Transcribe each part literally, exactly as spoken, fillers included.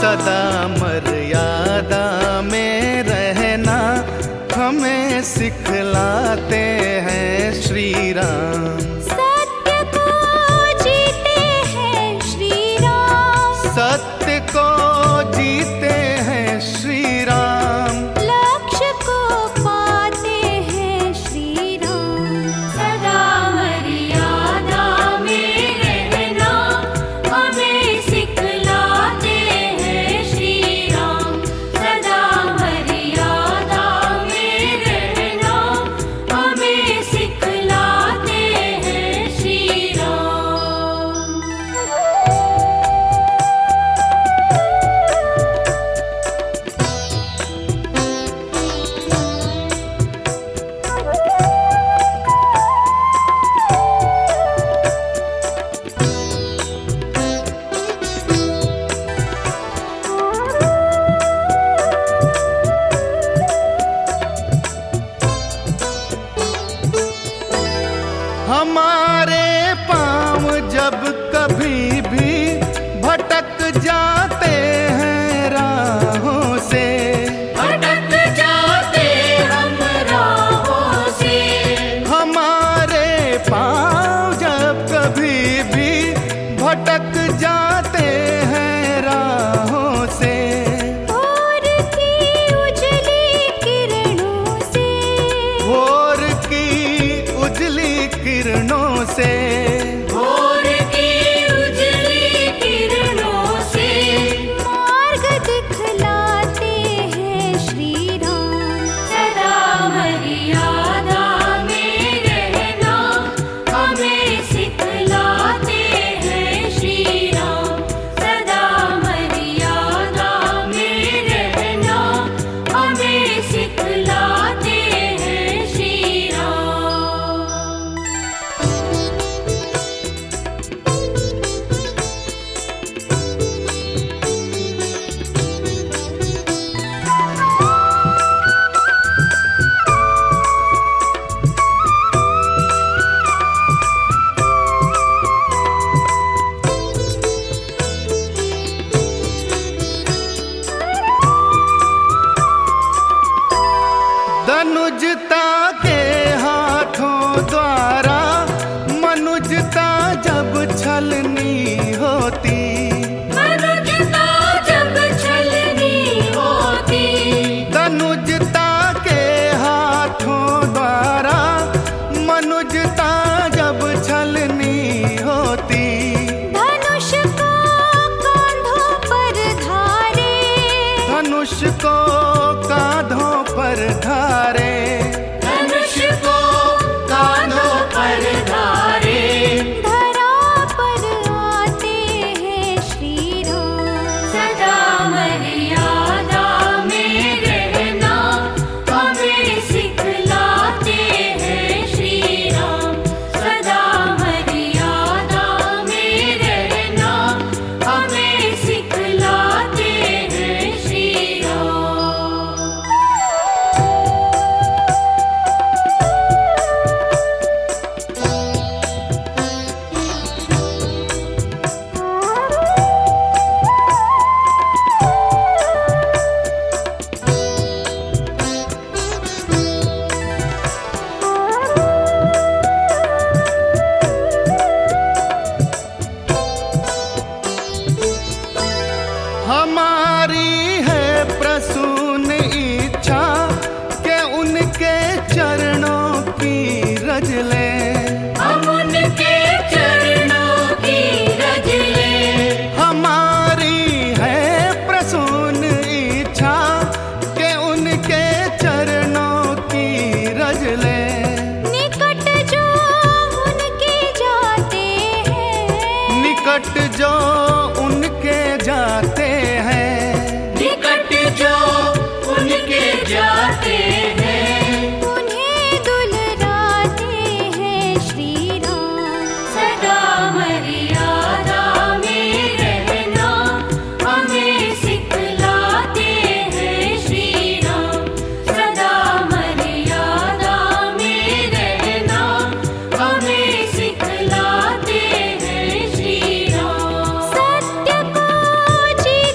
सदा मर्यादा में रहना हमें सिखलाते हैं श्री राम। सत्य को जीते हैं श्री राम, सत्य को जीते हैं श्री राम, लक्ष्य को पाते हैं श्री राम। सदा मर्यादा में रहना हमें सिखलाते हैं श्री राम। सदा मर्यादा में रहना हमें सिखलाते हैं श्री राम। हमारे पाँव जब कभी भी भटक जाते हैं राहों से, भटक जाते हम राहों से। हमारे पाँव जब कभी भी भटक जाते हैं राहों से, भोर की उजली किरणों से, भोर की उजली किरणों से, भोर की उजली किरणों से मार्ग दिखलाते हैं श्री राम। सदा मर्यादा में रहना हमें सिखलाते हैं श्री राम। सदा मर्यादा में रहना हमें सिखलाते हैं श्री राम। धनुजता के हाथों द्वारा मनुजता जब छलनी होती, मनुजता जब छलनी होती, धनुजता के हाथों द्वारा मनुजता जब छलनी होती, धनुष को कांधों पर धारे, धनुष को कांधों पर धारे, धनुष को कांधों पर धारे, धरा पर आते हैं श्री राम। सदा मर्यादा में रहना हमें सिखलाते हैं श्री राम। सदा मर्यादा में रहना हमें सिखलाते हैं श्री राम। हमारी है प्रसून इच्छा के उनके चरणों की रज लें, हम उनके चरणों की रज लें। हमारी है प्रसून इच्छा के उनके चरणों की रज लें। निकट जो उनके जाते हैं, निकट जो उनके जाते हैं, निकट जो उनके जाते हैं उन्हें दुलराते हैं श्री राम। सदा मर्यादा में रहना हमें सिखलाते हैं श्री राम। सदा मर्यादा में रहना हमें सिखलाते हैं श्री राम। सत्य को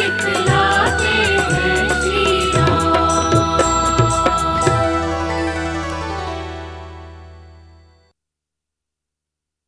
सिखलाते